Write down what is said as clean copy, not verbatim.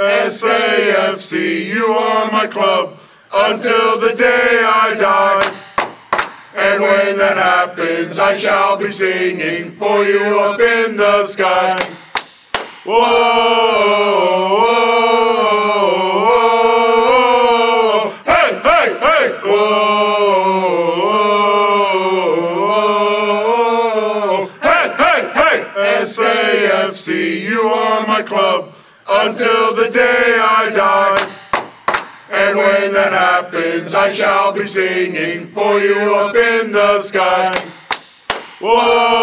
SAFC, you are my club until the day I die. And when that happens, I shall be singing for you up in the sky. Whoa, whoa, whoa, hey, hey, hey, whoa, hey, hey, hey, SAFC, you are my club until the day I die. And when that happens, I shall be singing for you up in the sky. Whoa.